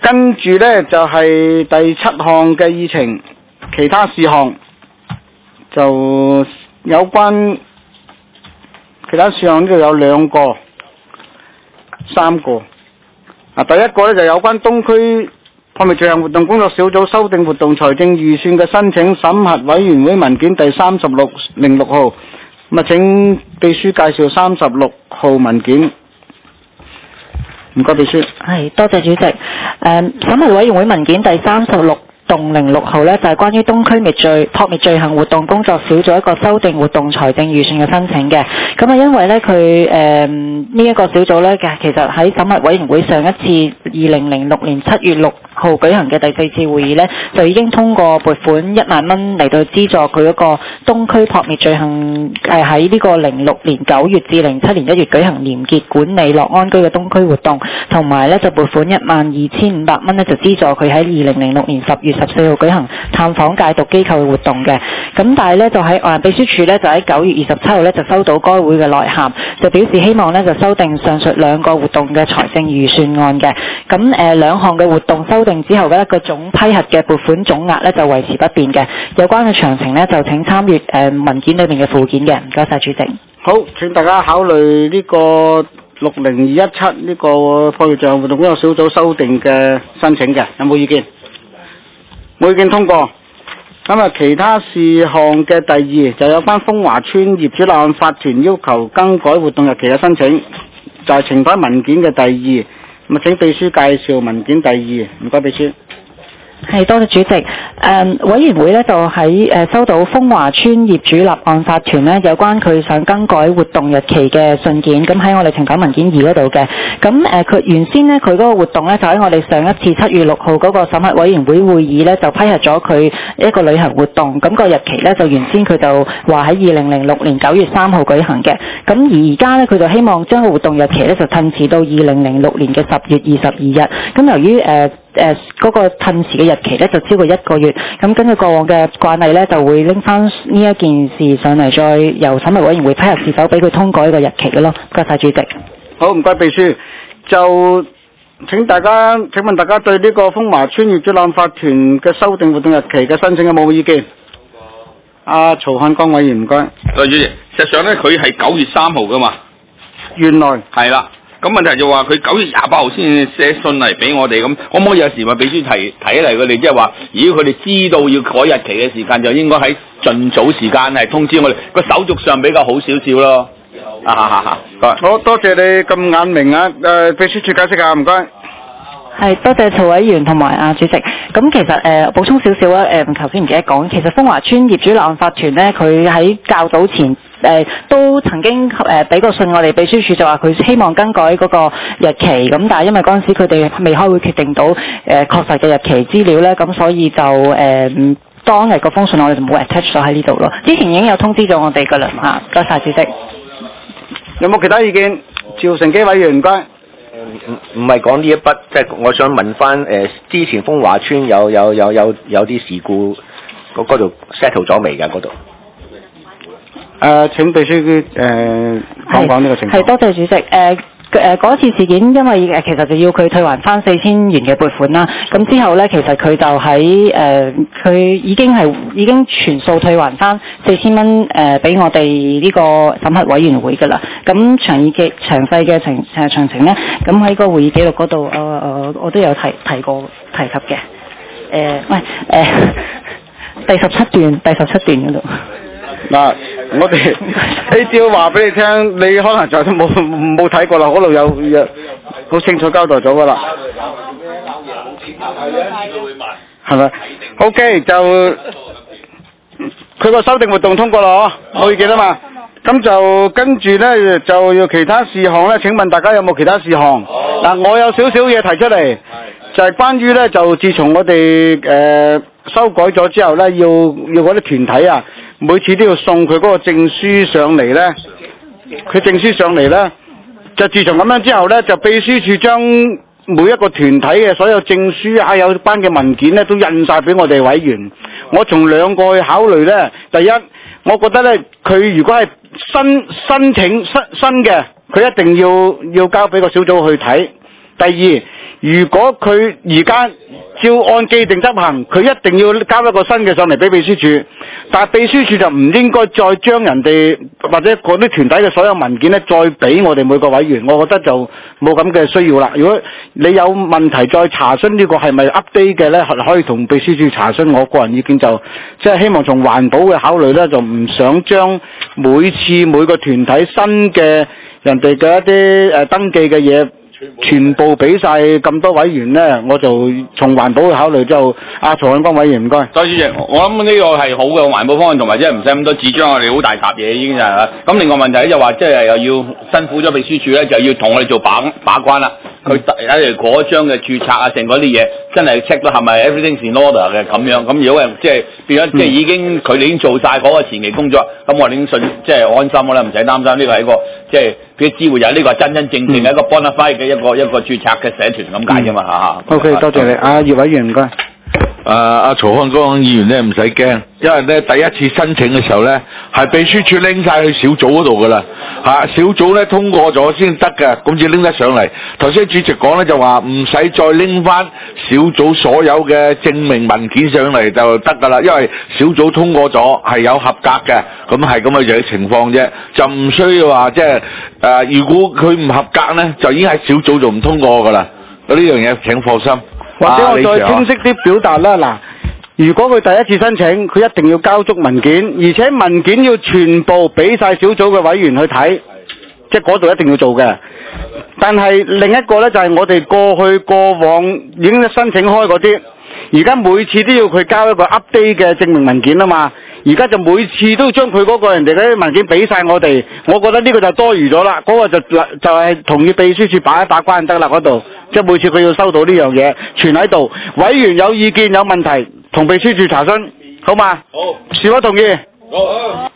跟住呢，就係第7項嘅議程，其他事項就有關其他事項呢度有2個、3個。第一個呢，就有關東區撲滅罪行活動工作小組修訂活動財政預算嘅申請審核委員會文件第3606號。咁啊，請秘書介紹36號文件。唔該，秘書。 係，多謝主席。審核委員會文件第3606號呢，就係關於東區撲滅罪行活動工作小組一個修訂活動財政預算嘅申請嘅。咁啊，因為呢，佢呢一個小組呢，其實喺審核委員會上一次2006年7月6號舉行嘅第4次會議呢，就已經通過撥款1萬蚊嚟到資助佢嗰個東區撲滅罪行喺呢個06年9月至07年1月舉行廉潔管理樂安居嘅東區活動，同埋呢就撥款12500蚊呢，就資助佢喺2006年10月14號舉行探訪戒毒機構嘅活動嘅。咁但係呢，就喺秘書處呢，就喺9月27號呢，就收到該會嘅來函，就表示希望呢，就修訂上述2個活動嘅財政預算案嘅。咁2項嘅活動修訂之後呢，個總批核嘅撥款總額呢，就維持不變嘅。有關嘅詳情呢，就請參閱文件裏面嘅附件嘅。唔該晒主席。 好，請大家考慮呢個60217呢個撲滅罪行活動工作小組修訂嘅申請嘅，有冇意見？冇意見通過。咁啊，其他事項嘅第2就有關風華村業主立案法團要求更改活動日期嘅申請，就係呈返文件嘅第2。咁啊，請秘書介紹文件第2。唔該，秘書。 係，多謝主席。委員會呢，就喺收到風華村業主立案法團呢，有關佢想更改活動日期嘅信件，咁喺我哋呈交文件2嗰度嘅。咁佢原先呢，佢嗰個活動呢，就喺我哋上一次7月6號嗰個審核委員會會議呢，就批核咗佢一個旅行活動，咁個日期呢，就原先佢就話喺2006年9月3號舉行嘅。咁而家呢，佢就希望將個活動日期呢，就褪遲到2006年嘅10月22日。咁由於嗰個褪遲嘅日期咧就超過1個月，咁根據過往嘅慣例咧，就會拎翻呢一件事上嚟，再由審核委員會批核是否俾佢通過呢個日期嘅咯。唔該晒主席。 好，唔該秘書。就請問大家對呢個風華村業主立案法團嘅修訂活動日期嘅申請有冇意見？阿曹漢光委員，唔該。 主席，實際上咧佢係9月3號噶嘛。 原來係啦。咁問題就話佢9月28號先寫信嚟俾我哋，咁可唔可以有時咪秘書提嚟佢哋，即係話如果佢哋知道要改日期嘅時間，就應該喺盡早時間係通知我哋，個手續上比較好少少咯。 好，多謝你咁眼明啊！秘書處解釋下，唔該。 係，多謝曹委員同埋主席。咁其實補充少少啊，頭先唔記得講，其實風華村業主立案法團呢，佢喺較早前都曾經俾個信我哋秘書處，就話佢希望更改嗰個日期，咁但係因為嗰陣時佢哋未開會決定到確實嘅日期資料呢，咁所以就當日嗰封信我哋就冇 attach 咗喺呢度咯。之前已經有通知咗我哋㗎啦嚇，多謝主席。 有冇其他意見？趙成基委員，唔該。 唔係講呢一筆，即係我想問翻之前風華村有啲事故，嗰度 settle 咗未㗎？嗰度？ 請秘書講講呢個情況。 係，多謝主席。嗰次事件，因為其實就要佢退還翻4000元嘅撥款啦。咁之後呢，其實佢就喺佢已經全數退還翻4000蚊俾我哋呢個審核委員會㗎啦。咁詳細嘅詳情呢，咁喺個會議記錄嗰度，我都有提及嘅。第17段嗰度。 嗱，我哋呢招話俾你聽，你可能就冇睇過啦，嗰度有好清楚交代咗噶啦，係咪 ？OK， 就佢個修訂活動通過啦，冇意見啊嘛。咁就跟住咧就要其他事項咧，請問大家有冇其他事項？嗱，我有少少嘢提出嚟，就係關於咧，就自從我哋修改咗之後咧，要嗰啲團體啊，每次都要送佢嗰個證書上嚟咧，佢證書上嚟咧，就自從咁樣之後咧，就秘書處將每一個團體嘅所有證書啊，有關嘅文件咧，都印晒俾我哋委員。我從2個去考慮咧，第一，我覺得咧，佢如果係申請新嘅，佢一定要交俾個小組去睇。 第二，如果佢而家照按既定執行，佢一定要交一個新嘅上嚟俾秘書處，但係秘書處就唔應該再將人哋或者嗰啲團體嘅所有文件咧再俾我哋每個委員，我覺得就冇咁嘅需要啦。如果你有問題再查詢呢個係咪 update 嘅咧，可以同秘書處查詢。我個人意見就即係希望從環保嘅考慮咧，就唔想將每次每個團體新嘅人哋嘅一啲登記嘅嘢全部俾晒咁多委員呢，我就從環保嘅考慮就曹漢光委員唔該。 多謝主席，我諗呢個係好嘅環保方案，同埋即係唔使咁多紙張，我哋好大沓嘢已經就係啦。咁另外問題就話即係又要辛苦咗秘書處咧，就要同我哋做把關啦。佢例如嗰張嘅註冊啊，成嗰啲嘢真係 check 到係咪 everything's in order 嘅咁樣。咁如果係即係變咗即係已經佢哋已經做晒嗰個前期工作，咁我哋已經即係安心㗎啦，唔使擔心。呢個係一個即係俾知會人，呢個係真真正正嘅一個 bona fide 嘅一個註冊嘅社團咁解啫嘛嚇。 OK， 多謝你，葉委員唔該。 曹漢光議員咧唔使驚，因為咧第一次申請嘅時候咧係秘書處拎晒去小組嗰度噶啦，小組咧通過咗先得嘅，咁至拎得上嚟。頭先主席講咧就話唔使再拎翻小組所有嘅證明文件上嚟就得噶啦，因為小組通過咗係有合格嘅，咁係咁嘅情況啫，就唔需要話即係如果佢唔合格咧，就已經喺小組就唔通過噶啦。呢樣嘢請放心。 或者我再清晰啲表達啦，嗱，如果佢第一次申請，佢一定要交足文件，而且文件要全部俾晒小組嘅委員去睇，即係嗰度一定要做嘅。但係另一個呢，就係我哋過往已經申請開嗰啲，而家每次都要佢交一個 update 嘅證明文件啊嘛。而家就每次都將佢嗰個人哋嗰啲文件俾晒我哋，我覺得呢個就多餘咗啦。嗰個就係同意秘書處把關得啦嗰度，即係每次佢要收到呢樣嘢，存喺度。委員有意見有問題，同秘書處查詢，好嘛？好，是否同意？好。